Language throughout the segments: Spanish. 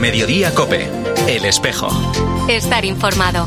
Mediodía COPE. El espejo. Estar informado.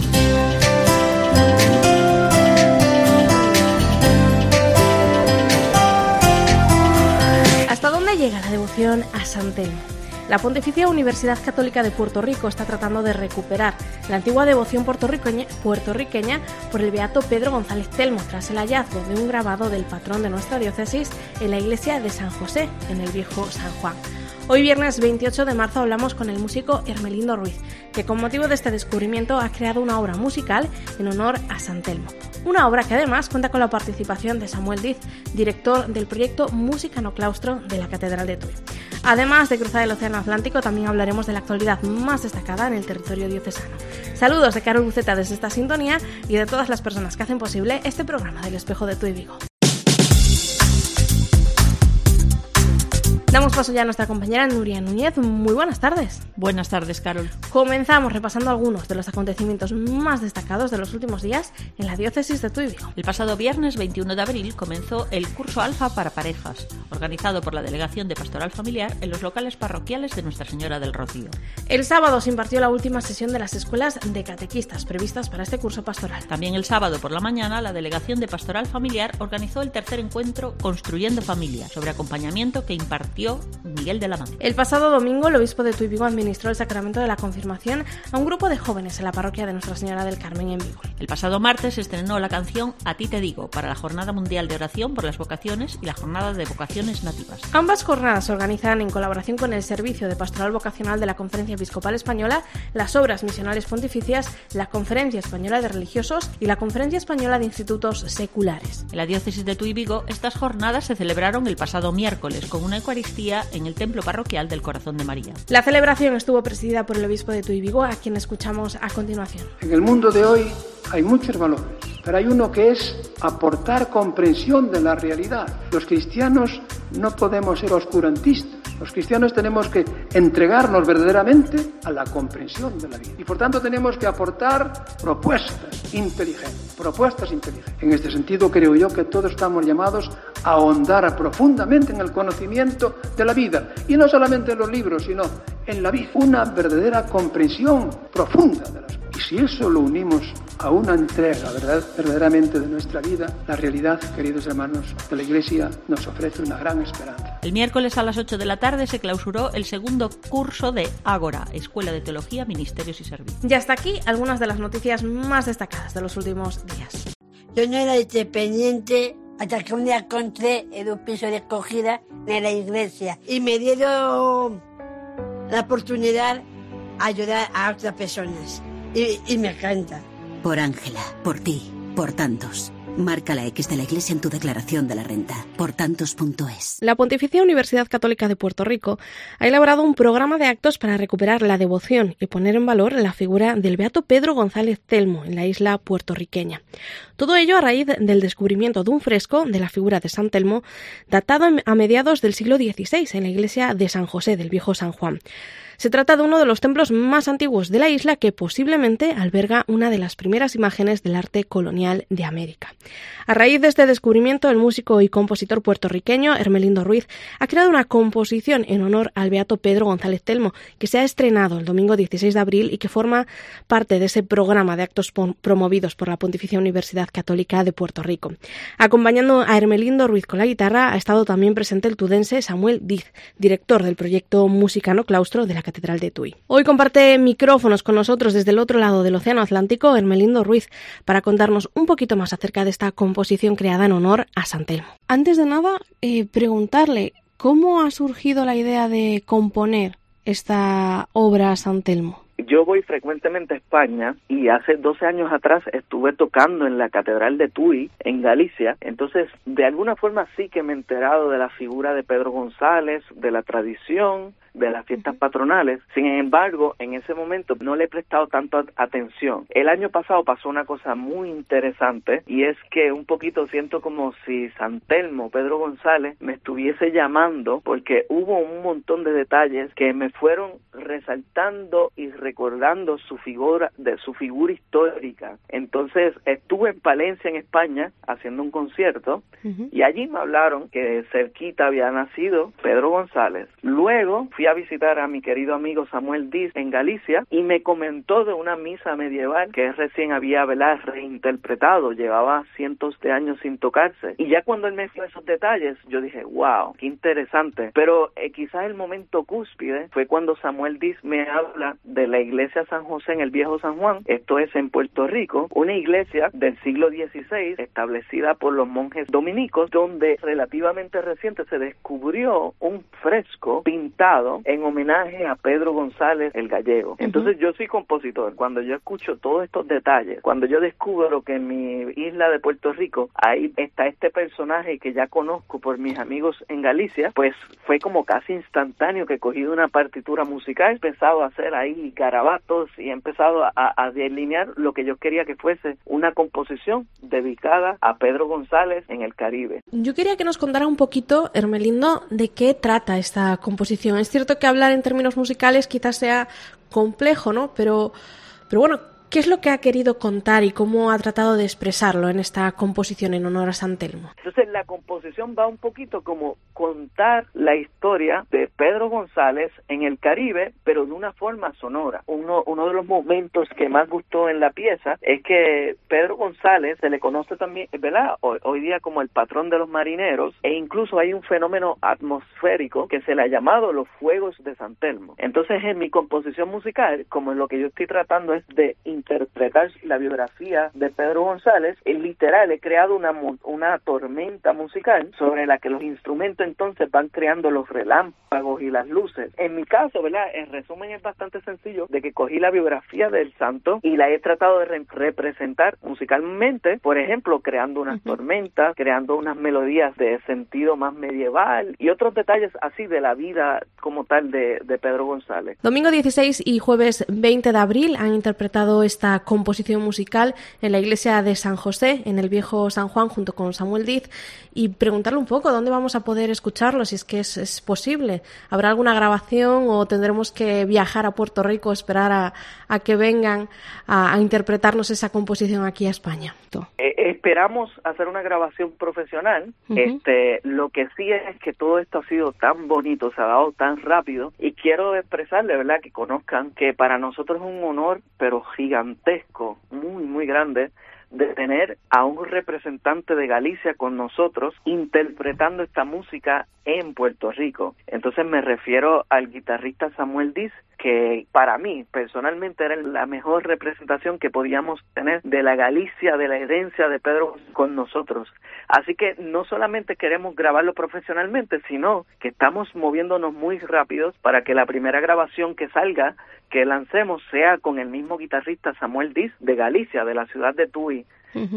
¿Hasta dónde llega la devoción a San Telmo? La Pontificia Universidad Católica de Puerto Rico está tratando de recuperar la antigua devoción puertorriqueña por el beato Pedro González Telmo tras el hallazgo de un grabado del patrón de nuestra diócesis en la iglesia de San José, en el viejo San Juan. Hoy viernes 28 de marzo hablamos con el músico Hermelindo Ruiz, que con motivo de este descubrimiento ha creado una obra musical en honor a San Telmo. Una obra que además cuenta con la participación de Samuel Diz, director del proyecto Música no Claustro de la Catedral de Tui. Además de cruzar el Océano Atlántico, también hablaremos de la actualidad más destacada en el territorio diocesano. Saludos de Carol Buceta desde esta sintonía y de todas las personas que hacen posible este programa del Espejo de Tui Vigo. Damos paso ya a nuestra compañera Nuria Núñez. Muy buenas tardes. Buenas tardes, Carol. Comenzamos repasando algunos de los acontecimientos más destacados de los últimos días en la diócesis de Tui Vigo. El pasado viernes 21 de abril comenzó el curso Alfa para parejas, organizado por la Delegación de Pastoral Familiar en los locales parroquiales de Nuestra Señora del Rocío. El sábado se impartió la última sesión de las escuelas de catequistas previstas para este curso pastoral. También el sábado por la mañana, la Delegación de Pastoral Familiar organizó el tercer encuentro Construyendo Familia, sobre acompañamiento que impartió Miguel de la Mano. El pasado domingo, el obispo de Tui Vigo administró el sacramento de la confirmación a un grupo de jóvenes en la parroquia de Nuestra Señora del Carmen en Vigo. El pasado martes se estrenó la canción A ti te digo, para la Jornada Mundial de Oración por las Vocaciones y la Jornada de Vocaciones Nativas. Ambas jornadas se organizan en colaboración con el Servicio de Pastoral Vocacional de la Conferencia Episcopal Española, las Obras Misionales Pontificias, la Conferencia Española de Religiosos y la Conferencia Española de Institutos Seculares. En la diócesis de Tui Vigo, estas jornadas se celebraron el pasado miércoles con una Eucaristía en el Templo Parroquial del Corazón de María. La celebración estuvo presidida por el obispo de Tui Vigo, a quien escuchamos a continuación. En el mundo de hoy hay muchos valores, pero hay uno que es aportar comprensión de la realidad. Los cristianos no podemos ser oscurantistas. Los cristianos tenemos que entregarnos verdaderamente a la comprensión de la vida. Y por tanto tenemos que aportar propuestas inteligentes. En este sentido creo yo que todos estamos llamados a ahondar profundamente en el conocimiento de la vida. Y no solamente en los libros, sino en la vida. Una verdadera comprensión profunda de las cosas. Y si eso lo unimos a una entrega verdaderamente de nuestra vida, la realidad, queridos hermanos, de la Iglesia nos ofrece una gran esperanza. El miércoles a las 8 de la tarde se clausuró el segundo curso de Ágora, Escuela de Teología, Ministerios y Servicios. Y hasta aquí algunas de las noticias más destacadas de los últimos días. Yo no era independiente hasta que un día encontré en un piso de acogida en la iglesia y me dieron la oportunidad de ayudar a otras personas. Y me encanta. Por Ángela, por ti, por tantos. Marca la X de la Iglesia en tu declaración de la renta. Portantos.es. La Pontificia Universidad Católica de Puerto Rico ha elaborado un programa de actos para recuperar la devoción y poner en valor la figura del beato Pedro González Telmo en la isla puertorriqueña. Todo ello a raíz del descubrimiento de un fresco de la figura de San Telmo datado a mediados del siglo XVI en la iglesia de San José del viejo San Juan. Se trata de uno de los templos más antiguos de la isla que posiblemente alberga una de las primeras imágenes del arte colonial de América. A raíz de este descubrimiento, el músico y compositor puertorriqueño Hermelindo Ruiz ha creado una composición en honor al beato Pedro González Telmo, que se ha estrenado el domingo 16 de abril y que forma parte de ese programa de actos promovidos por la Pontificia Universidad Católica de Puerto Rico. Acompañando a Hermelindo Ruiz con la guitarra ha estado también presente el tudense Samuel Diz, director del proyecto Música no Claustro de la Catedral de Tui. Hoy comparte micrófonos con nosotros desde el otro lado del Océano Atlántico Hermelindo Ruiz para contarnos un poquito más acerca de esta composición creada en honor a San Telmo. Antes de nada, preguntarle cómo ha surgido la idea de componer esta obra a San Telmo. Yo voy frecuentemente a España y hace 12 años atrás estuve tocando en la Catedral de Tui, en Galicia. Entonces, de alguna forma sí que me he enterado de la figura de Pedro González, de la tradición, de las fiestas patronales. Sin embargo, en ese momento no le he prestado tanta atención. El año pasado pasó una cosa muy interesante y es que un poquito siento como si San Telmo, Pedro González, me estuviese llamando porque hubo un montón de detalles que me fueron resaltando y recordando su figura histórica. Entonces, estuve en Palencia, en España, haciendo un concierto y allí me hablaron que cerquita había nacido Pedro González. Luego fui fui a visitar a mi querido amigo Samuel Diz en Galicia y me comentó de una misa medieval que él recién había, ¿verdad?, reinterpretado, llevaba cientos de años sin tocarse. Y ya cuando él me dio esos detalles, yo dije, wow, qué interesante. Pero quizás el momento cúspide fue cuando Samuel Diz me habla de la iglesia San José en el Viejo San Juan, esto es en Puerto Rico, una iglesia del siglo XVI establecida por los monjes dominicos, donde relativamente reciente se descubrió un fresco pintado en homenaje a Pedro González el Gallego. Entonces yo soy compositor, cuando yo escucho todos estos detalles, cuando yo descubro que en mi isla de Puerto Rico ahí está este personaje que ya conozco por mis amigos en Galicia, pues fue como casi instantáneo que cogí una partitura musical, he empezado a hacer ahí garabatos y he empezado a delinear lo que yo quería que fuese una composición dedicada a Pedro González en el Caribe. Yo quería que nos contara un poquito, Hermelindo, de qué trata esta composición. Es cierto que hablar en términos musicales quizás sea complejo, ¿no? Pero bueno, ¿qué es lo que ha querido contar y cómo ha tratado de expresarlo en esta composición en honor a San Telmo? Entonces la composición va un poquito como contar la historia de Pedro González en el Caribe, pero de una forma sonora. Uno de los momentos que más gustó en la pieza es que Pedro González se le conoce también, ¿verdad?, hoy día como el patrón de los marineros, e incluso hay un fenómeno atmosférico que se le ha llamado los fuegos de San Telmo. Entonces en mi composición musical, como lo que yo estoy tratando es de interpretar la biografía de Pedro González, literal he creado una tormenta musical sobre la que los instrumentos entonces van creando los relámpagos y las luces. En mi caso, ¿verdad?, el resumen es bastante sencillo, de que cogí la biografía del santo y la he tratado de representar musicalmente, por ejemplo, creando unas tormentas, creando unas melodías de sentido más medieval y otros detalles así de la vida como tal de Pedro González. Domingo 16 y jueves 20 de abril han interpretado esta composición musical en la iglesia de San José, en el Viejo San Juan, junto con Samuel Diz, y preguntarle un poco dónde vamos a poder escucharlo, si es que es posible. ¿Habrá alguna grabación o tendremos que viajar a Puerto Rico, esperar a que vengan a interpretarnos esa composición aquí a España? Esperamos hacer una grabación profesional. Lo que sí es que todo esto ha sido tan bonito, se ha dado tan rápido, y quiero expresarle, ¿verdad?, que conozcan que para nosotros es un honor, pero gigantesco, muy, muy grande, de tener a un representante de Galicia con nosotros interpretando esta música en Puerto Rico. Entonces me refiero al guitarrista Samuel Diz, que para mí personalmente era la mejor representación que podíamos tener de la Galicia, de la herencia de Pedro con nosotros. Así que no solamente queremos grabarlo profesionalmente, sino que estamos moviéndonos muy rápidos para que la primera grabación que salga, que lancemos, sea con el mismo guitarrista Samuel Diz de Galicia, de la ciudad de Tui,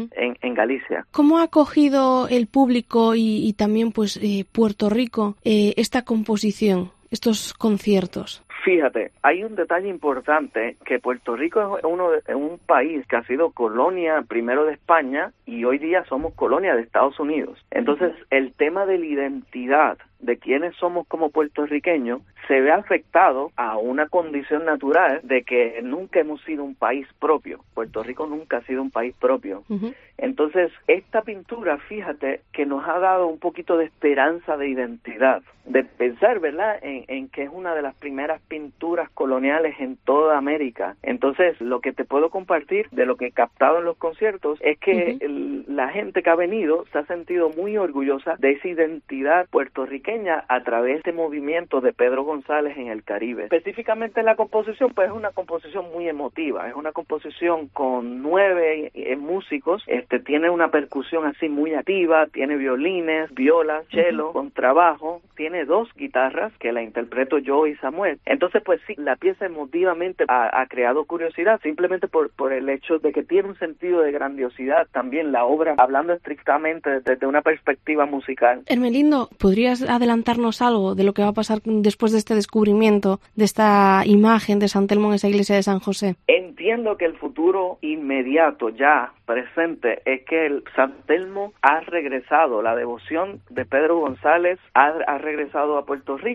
en Galicia. ¿Cómo ha acogido el público y también pues Puerto Rico esta composición, estos conciertos? Fíjate, hay un detalle importante, que Puerto Rico es un país que ha sido colonia primero de España y hoy día somos colonia de Estados Unidos. Entonces, el tema de la identidad de quiénes somos como puertorriqueños se ve afectado a una condición natural de que nunca hemos sido un país propio. Puerto Rico nunca ha sido un país propio. Entonces, esta pintura, fíjate, que nos ha dado un poquito de esperanza de identidad, de pensar, ¿verdad?, en que es una de las primeras pinturas coloniales en toda América. Entonces, lo que te puedo compartir de lo que he captado en los conciertos es que la gente que ha venido se ha sentido muy orgullosa de esa identidad puertorriqueña a través de este movimiento de Pedro González en el Caribe. Específicamente la composición, pues es una composición muy emotiva, es una composición con 9 músicos, tiene una percusión así muy activa, tiene violines, violas, cello, contrabajo, tiene 2 guitarras que la interpreto yo y Samuel. Entonces, pues sí, la pieza emotivamente ha creado curiosidad, simplemente por el hecho de que tiene un sentido de grandiosidad también la obra, hablando estrictamente desde una perspectiva musical. Hermelindo, ¿podrías adelantarnos algo de lo que va a pasar después de este descubrimiento, de esta imagen de San Telmo en esa iglesia de San José? Entiendo que el futuro inmediato, ya presente, es que el San Telmo ha regresado, la devoción de Pedro González ha regresado a Puerto Rico,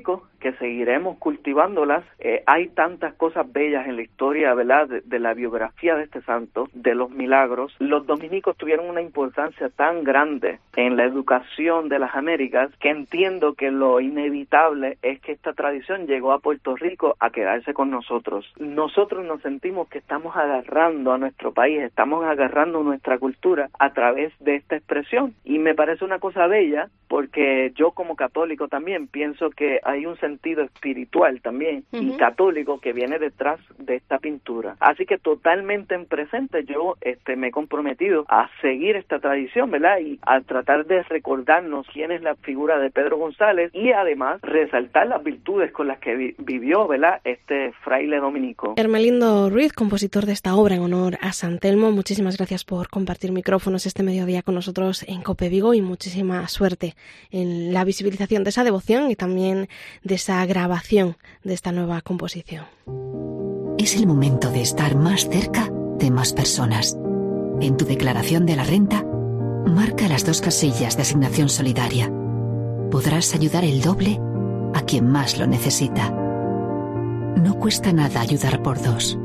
que seguiremos cultivándolas. Hay tantas cosas bellas en la historia, ¿verdad?, de la biografía de este santo, de los milagros. Los dominicos tuvieron una importancia tan grande en la educación de las Américas que entiendo que lo inevitable es que esta tradición llegó a Puerto Rico a quedarse con nosotros. Nosotros nos sentimos que estamos agarrando a nuestro país, estamos agarrando nuestra cultura a través de esta expresión, y me parece una cosa bella porque yo como católico también pienso que hay un sentido espiritual también y católico que viene detrás de esta pintura. Así que totalmente en presente yo me he comprometido a seguir esta tradición, ¿verdad?, y a tratar de recordarnos quién es la figura de Pedro González y además resaltar las virtudes con las que vivió, ¿verdad?, este fraile dominico. Hermelindo Ruiz, compositor de esta obra en honor a San Telmo, muchísimas gracias por compartir micrófonos este mediodía con nosotros en COPE Vigo y muchísima suerte en la visibilización de esa devoción y también de esa grabación de esta nueva composición. Es el momento de estar más cerca de más personas. En tu declaración de la renta, marca las 2 casillas de asignación solidaria. Podrás ayudar el doble a quien más lo necesita. No cuesta nada ayudar por 2.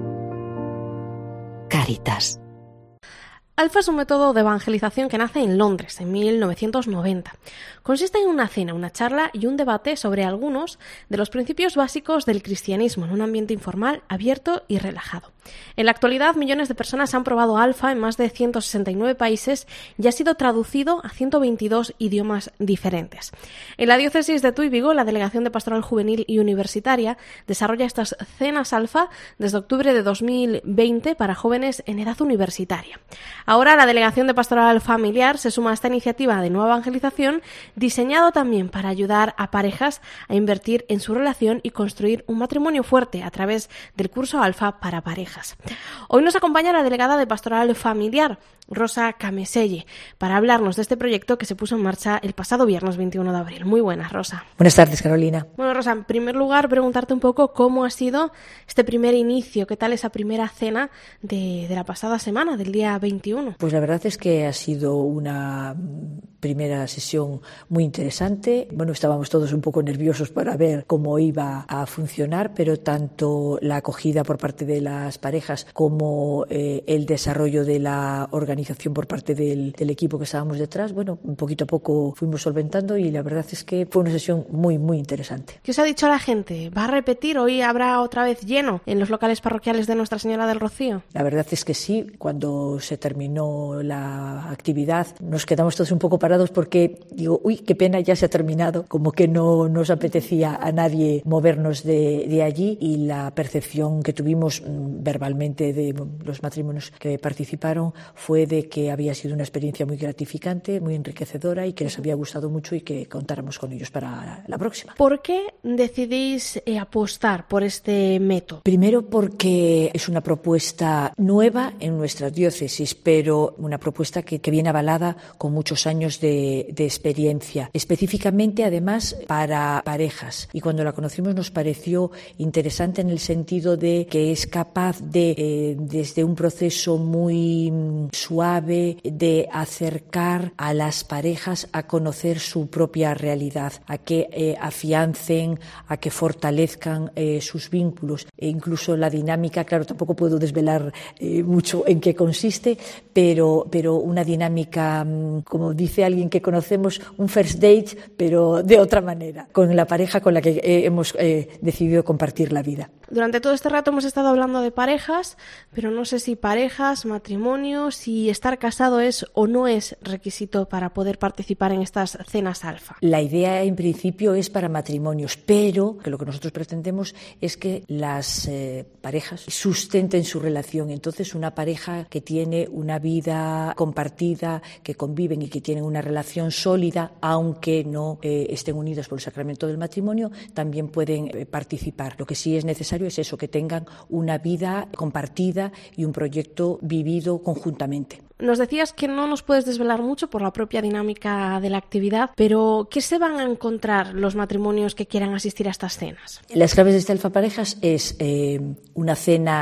Cáritas. Alfa es un método de evangelización que nace en Londres en 1990. Consiste en una cena, una charla y un debate sobre algunos de los principios básicos del cristianismo en un ambiente informal, abierto y relajado. En la actualidad, millones de personas han probado Alfa en más de 169 países y ha sido traducido a 122 idiomas diferentes. En la diócesis de Tui Vigo, la Delegación de Pastoral Juvenil y Universitaria desarrolla estas cenas Alfa desde octubre de 2020 para jóvenes en edad universitaria. Ahora la Delegación de Pastoral Familiar se suma a esta iniciativa de nueva evangelización, diseñado también para ayudar a parejas a invertir en su relación y construir un matrimonio fuerte a través del curso Alfa para parejas. Hoy nos acompaña la delegada de Pastoral Familiar, Rosa Cameselle, para hablarnos de este proyecto que se puso en marcha el pasado viernes 21 de abril. Muy buenas, Rosa. Buenas tardes, Carolina. Bueno, Rosa, en primer lugar, preguntarte un poco cómo ha sido este primer inicio, qué tal esa primera cena de la pasada semana, del día 21. Pues la verdad es que ha sido una primera sesión muy interesante. Bueno, estábamos todos un poco nerviosos para ver cómo iba a funcionar, pero tanto la acogida por parte de las parejas como el desarrollo de la organización por parte del equipo que estábamos detrás, bueno, poquito a poco fuimos solventando y la verdad es que fue una sesión muy, muy interesante. ¿Qué os ha dicho la gente? ¿Va a repetir? ¿Hoy habrá otra vez lleno en los locales parroquiales de Nuestra Señora del Rocío? La verdad es que sí. Cuando se terminó la actividad nos quedamos todos un poco parados porque digo, uy, qué pena, ya se ha terminado, como que no nos apetecía a nadie movernos de allí, y la percepción que tuvimos verbalmente de los matrimonios que participaron fue de que había sido una experiencia muy gratificante, muy enriquecedora y que les había gustado mucho y que contáramos con ellos para la próxima. ¿Por qué decidís apostar por este método? Primero porque es una propuesta nueva en nuestra diócesis, pero una propuesta que viene avalada con muchos años de experiencia, específicamente además para parejas. Y cuando la conocimos nos pareció interesante en el sentido de que es capaz de, desde un proceso muy suave, de acercar a las parejas a conocer su propia realidad, a que afiancen, a que fortalezcan sus vínculos. E incluso la dinámica, claro, tampoco puedo desvelar mucho en qué consiste, pero una dinámica, como dice alguien que conocemos, un first date, pero de otra manera, con la pareja con la que hemos decidido compartir la vida. Durante todo este rato hemos estado hablando de parejas, pero no sé si parejas, matrimonios, si estar casado es o no es requisito para poder participar en estas cenas Alfa. La idea en principio es para matrimonios, pero que lo que nosotros pretendemos es que las parejas sustenten su relación. Entonces, una pareja que tiene una vida compartida, que conviven y que tienen una relación sólida, aunque no estén unidos por el sacramento del matrimonio, también pueden participar. Lo que sí es necesario es eso, que tengan una vida compartida y un proyecto vivido conjuntamente. Nos decías que no nos puedes desvelar mucho por la propia dinámica de la actividad, pero ¿qué se van a encontrar los matrimonios que quieran asistir a estas cenas? Las claves de este Alfa Parejas es una cena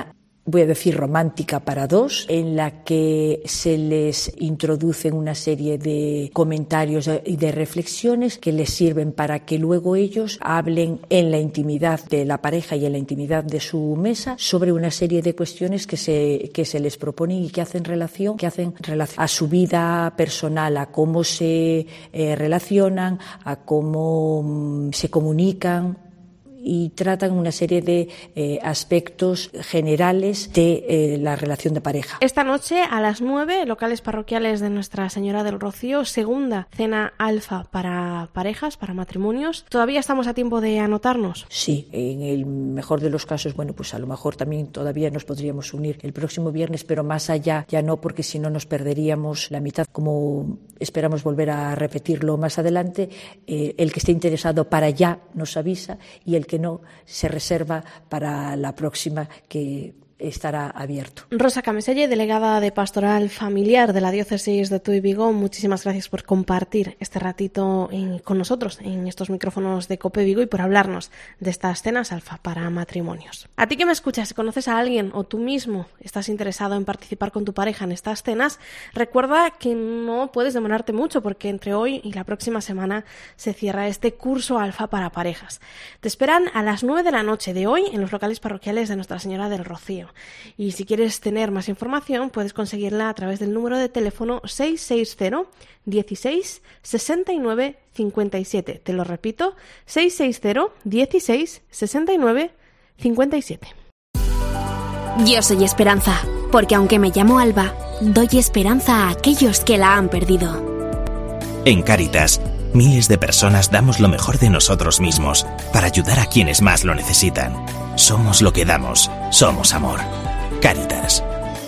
voy a decir romántica para dos, en la que se les introducen una serie de comentarios y de reflexiones que les sirven para que luego ellos hablen en la intimidad de la pareja y en la intimidad de su mesa sobre una serie de cuestiones que se les proponen y que hacen relación a su vida personal, a cómo se relacionan, a cómo se comunican, y tratan una serie de aspectos generales de la relación de pareja. Esta noche a las 9, locales parroquiales de Nuestra Señora del Rocío, segunda cena alfa para parejas, para matrimonios. ¿Todavía estamos a tiempo de anotarnos? Sí, en el mejor de los casos, bueno, pues a lo mejor también todavía nos podríamos unir el próximo viernes, pero más allá ya no, porque si no nos perderíamos la mitad, como esperamos volver a repetirlo más adelante. El que esté interesado para ya nos avisa, y el que no se reserva para la próxima, que estará abierto. Rosa Cameselle, delegada de Pastoral Familiar de la Diócesis de Tuy Vigo, muchísimas gracias por compartir este ratito con nosotros en estos micrófonos de COPE Vigo y por hablarnos de estas cenas alfa para matrimonios. A ti que me escuchas, si conoces a alguien o tú mismo estás interesado en participar con tu pareja en estas cenas, recuerda que no puedes demorarte mucho, porque entre hoy y la próxima semana se cierra este curso alfa para parejas. Te esperan a las 9 de la noche de hoy en los locales parroquiales de Nuestra Señora del Rocío. Y si quieres tener más información, puedes conseguirla a través del número de teléfono 660 16 69 57. Te lo repito, 660 16 69 57. Yo soy Esperanza, porque aunque me llamo Alba, doy esperanza a aquellos que la han perdido. En Cáritas, miles de personas damos lo mejor de nosotros mismos para ayudar a quienes más lo necesitan. Somos lo que damos, somos amor. Cáritas.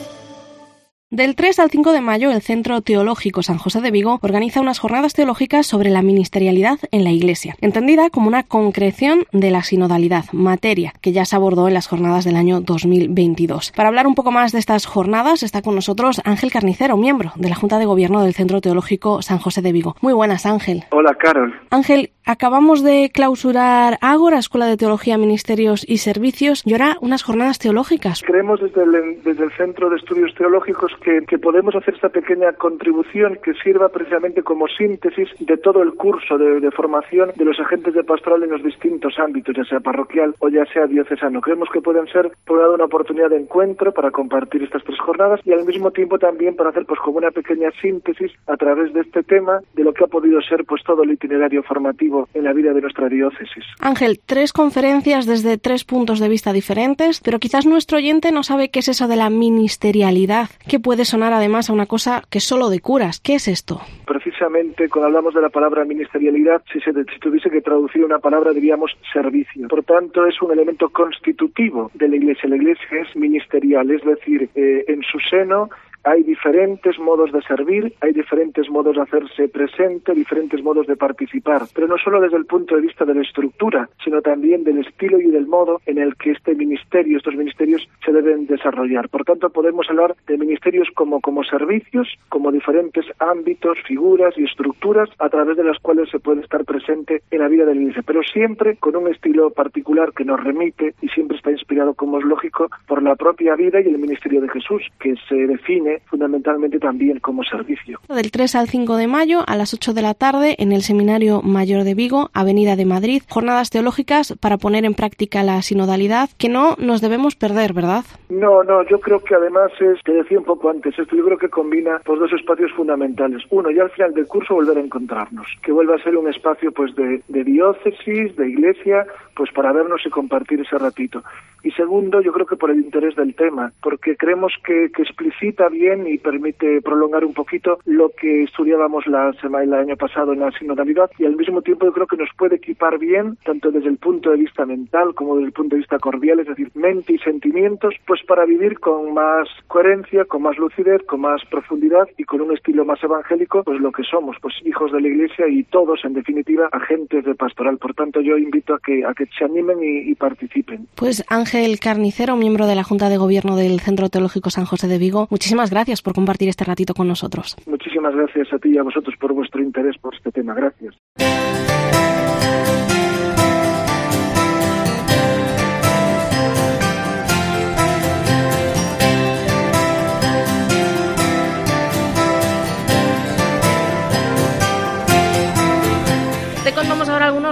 Del 3 al 5 de mayo, el Centro Teológico San José de Vigo organiza unas jornadas teológicas sobre la ministerialidad en la Iglesia, entendida como una concreción de la sinodalidad, materia que ya se abordó en las jornadas del año 2022. Para hablar un poco más de estas jornadas está con nosotros Ángel Carnicero, miembro de la Junta de Gobierno del Centro Teológico San José de Vigo. Muy buenas, Ángel. Hola, Carol. Ángel, acabamos de clausurar Ágora, Escuela de Teología, Ministerios y Servicios, y ahora unas jornadas teológicas. Creemos desde el Centro de Estudios Teológicos que podemos hacer esta pequeña contribución que sirva precisamente como síntesis de todo el curso de formación de los agentes de pastoral en los distintos ámbitos, ya sea parroquial o ya sea diocesano. Creemos que pueden ser, por un lado, una oportunidad de encuentro para compartir estas 3 jornadas, y al mismo tiempo también para hacer pues como una pequeña síntesis a través de este tema de lo que ha podido ser pues todo el itinerario formativo en la vida de nuestra diócesis. Ángel, 3 conferencias desde 3 puntos de vista diferentes, pero quizás nuestro oyente no sabe qué es eso de la ministerialidad, que puede sonar además a una cosa que es solo de curas. ¿Qué es esto? Precisamente cuando hablamos de la palabra ministerialidad, si tuviese que traducir una palabra diríamos servicio. Por tanto, es un elemento constitutivo de la Iglesia. La Iglesia es ministerial, es decir, en su seno hay diferentes modos de servir, hay diferentes modos de hacerse presente, diferentes modos de participar, pero no solo desde el punto de vista de la estructura, sino también del estilo y del modo en el que estos ministerios se deben desarrollar. Por tanto, podemos hablar de ministerios como servicios, como diferentes ámbitos, figuras y estructuras a través de las cuales se puede estar presente en la vida de la Iglesia, pero siempre con un estilo particular que nos remite y siempre está inspirado, como es lógico, por la propia vida y el ministerio de Jesús, que se define fundamentalmente también como servicio. Del 3 al 5 de mayo a las 8 de la tarde en el Seminario Mayor de Vigo, Avenida de Madrid, jornadas teológicas para poner en práctica la sinodalidad, que no nos debemos perder, ¿verdad? No, yo creo que además te decía un poco antes, esto yo creo que combina pues 2 espacios fundamentales. Uno, ya al final del curso volver a encontrarnos, que vuelva a ser un espacio pues de diócesis, de iglesia, pues para vernos y compartir ese ratito. Y segundo, yo creo que por el interés del tema, porque creemos que explicita bien y permite prolongar un poquito lo que estudiábamos el año pasado en la sinodalidad, y al mismo tiempo yo creo que nos puede equipar bien, tanto desde el punto de vista mental como desde el punto de vista cordial, es decir, mente y sentimientos, pues para vivir con más coherencia, con más lucidez, con más profundidad y con un estilo más evangélico, pues lo que somos, pues hijos de la Iglesia y todos, en definitiva, agentes de pastoral. Por tanto, yo invito a que se animen y participen. Pues Ángel Carnicero, miembro de la Junta de Gobierno del Centro Teológico San José de Vigo, muchísimas gracias por compartir este ratito con nosotros. Muchísimas gracias a ti y a vosotros por vuestro interés por este tema. Gracias.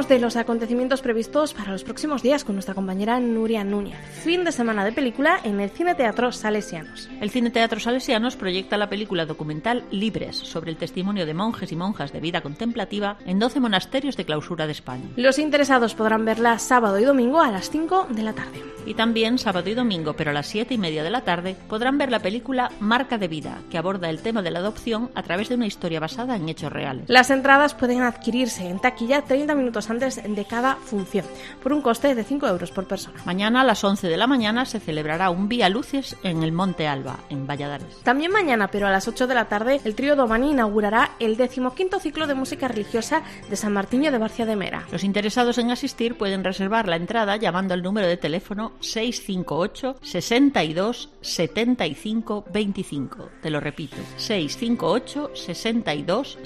hablamos de los acontecimientos previstos para los próximos días con nuestra compañera Nuria Núñez. Fin de semana de película en el Cine Teatro Salesianos. El Cine Teatro Salesianos proyecta la película documental Libres, sobre el testimonio de monjes y monjas de vida contemplativa en 12 monasterios de clausura de España. Los interesados podrán verla sábado y domingo a las 5 de la tarde. Y también sábado y domingo, pero a las 7:30 de la tarde, podrán ver la película Marca de Vida, que aborda el tema de la adopción a través de una historia basada en hechos reales. Las entradas pueden adquirirse en taquilla 30 minutos antes de cada función, por un coste de 5 euros por persona. Mañana a las 11 de la mañana se celebrará un Vía Luces en el Monte Alba, en Valladares. También mañana, pero a las 8 de la tarde, el trío Domani inaugurará el 15º ciclo de música religiosa de San Martiño de Barcia de Mera. Los interesados en asistir pueden reservar la entrada llamando al número de teléfono 658 62 75 25. Te lo repito, 658 62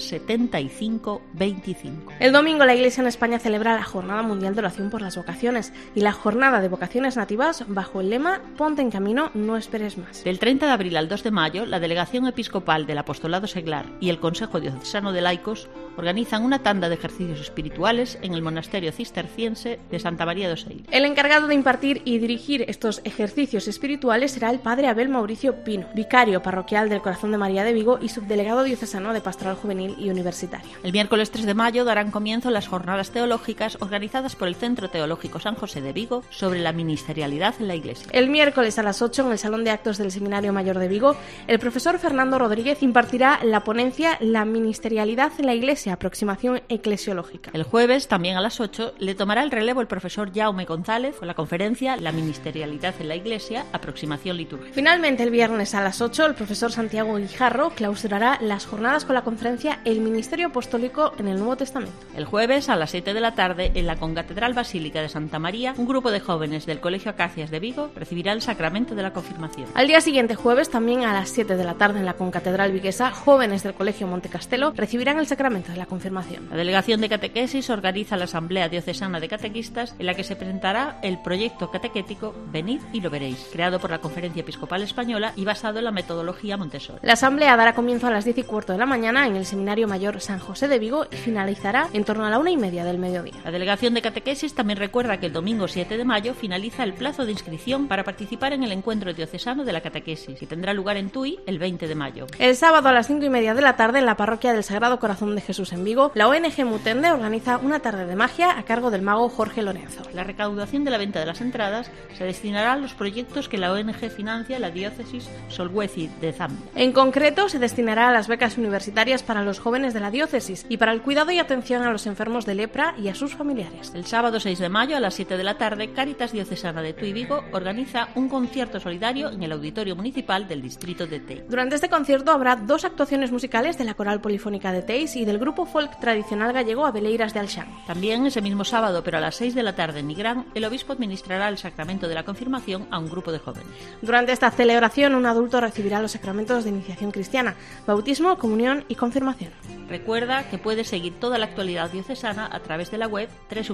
75 25. El domingo la Iglesia en España celebra la Jornada Mundial de Oración por las Vocaciones y la Jornada de Vocaciones Nativas bajo el lema Ponte en camino, no esperes más. Del 30 de abril al 2 de mayo, la Delegación Episcopal del Apostolado Seglar y el Consejo Diocesano de Laicos organizan una tanda de ejercicios espirituales en el monasterio cisterciense de Santa María de Oseil. El encargado de impartir y dirigir estos ejercicios espirituales será el padre Abel Mauricio Pino, vicario parroquial del Corazón de María de Vigo y subdelegado diocesano de Pastoral Juvenil y Universitaria. El miércoles 3 de mayo darán comienzo las jornadas teológicas organizadas por el Centro Teológico San José de Vigo sobre la ministerialidad en la Iglesia. El miércoles a las 8 en el Salón de Actos del Seminario Mayor de Vigo, el profesor Fernando Rodríguez impartirá la ponencia La ministerialidad en la Iglesia, aproximación eclesiológica. El jueves, también a las 8, le tomará el relevo el profesor Jaume González con la conferencia La ministerialidad en la Iglesia, aproximación litúrgica. Finalmente, el viernes a las 8, el profesor Santiago Guijarro clausurará las jornadas con la conferencia El Ministerio Apostólico en el Nuevo Testamento. El jueves, a las 7 de la tarde, en la Concatedral Basílica de Santa María, un grupo de jóvenes del Colegio Acacias de Vigo recibirá el sacramento de la confirmación. Al día siguiente, jueves, también a las 7 de la tarde en la Concatedral Viguesa, jóvenes del Colegio Montecastelo recibirán el sacramento de la confirmación. La Delegación de Catequesis organiza la Asamblea Diocesana de Catequistas, en la que se presentará el proyecto catequético Venid y lo veréis, creado por la Conferencia Episcopal Española y basado en la metodología Montessori. La asamblea dará comienzo a las 10:15 de la mañana en el Seminario Mayor San José de Vigo y finalizará en torno a la 1:30 del mediodía. La Delegación de Catequesis también recuerda que el domingo 7 de mayo finaliza el plazo de inscripción para participar en el encuentro diocesano de la catequesis, que tendrá lugar en Tui el 20 de mayo. El sábado a las 5:30 de la tarde en la parroquia del Sagrado Corazón de Jesús en Vigo, la ONG Mutende organiza una tarde de magia a cargo del mago Jorge Lorenzo. La recaudación de la venta de las entradas se destinará a los proyectos que la ONG financia la diócesis Solhuezi de Zambia. En concreto, se destinará a las becas universitarias para los jóvenes de la diócesis y para el cuidado y atención a los enfermos de lepra y a sus familiares. El sábado 6 de mayo a las 7 de la tarde, Cáritas Diocesana de Tui Vigo organiza un concierto solidario en el Auditorio Municipal del Distrito de Tei. Durante este concierto habrá 2 actuaciones musicales de la Coral Polifónica de Teis y del grupo folk tradicional gallego Abeleiras de Alxán. También ese mismo sábado, pero a las 6 de la tarde en Nigrán, el obispo administrará el sacramento de la confirmación a un grupo de jóvenes. Durante esta celebración, un adulto recibirá los sacramentos de iniciación cristiana, bautismo, comunión y confirmación. Recuerda que puedes seguir toda la actualidad diocesana a través de la web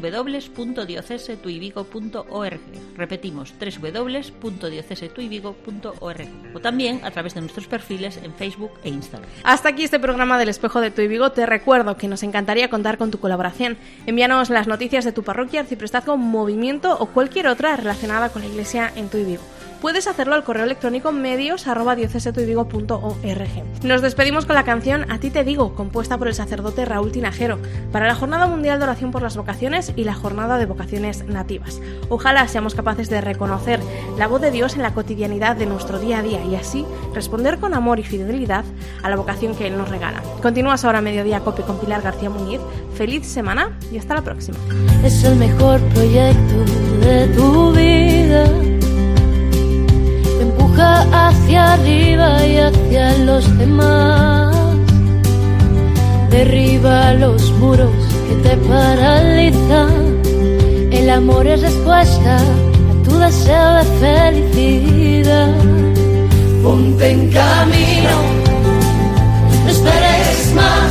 www.diocesetuivigo.org. Repetimos, www.diocesetuivigo.org. O también a través de nuestros perfiles en Facebook e Instagram. Hasta aquí este programa del Espejo de Tui Vigo. Te recuerdo que nos encantaría contar con tu colaboración. Envíanos las noticias de tu parroquia, arciprestazgo, movimiento o cualquier otra relacionada con la Iglesia en Tui Vigo. Puedes hacerlo al correo electrónico medios@diocesetuivigo.org. Nos despedimos con la canción A ti te digo, compuesta por el sacerdote Raúl Tinajero, para la Jornada Mundial de Oración por las Vocaciones y la Jornada de Vocaciones Nativas. Ojalá seamos capaces de reconocer la voz de Dios en la cotidianidad de nuestro día a día y así responder con amor y fidelidad a la vocación que Él nos regala. Continúas ahora a Mediodía Cope con Pilar García Muñiz. Feliz semana y hasta la próxima. Es el mejor proyecto de tu vida. Hacia arriba y hacia los demás. Derriba los muros que te paralizan. El amor es respuesta a tu deseo de felicidad. Ponte en camino, no esperes más.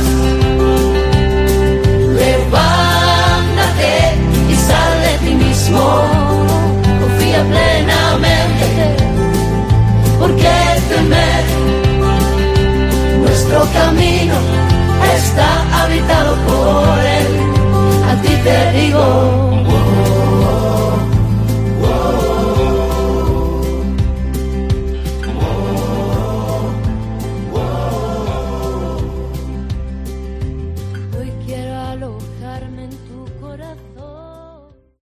Levántate y sal de ti mismo. Confía plenamente. ¿Por qué temer? Nuestro camino está habitado por Él. A ti te digo. contigo.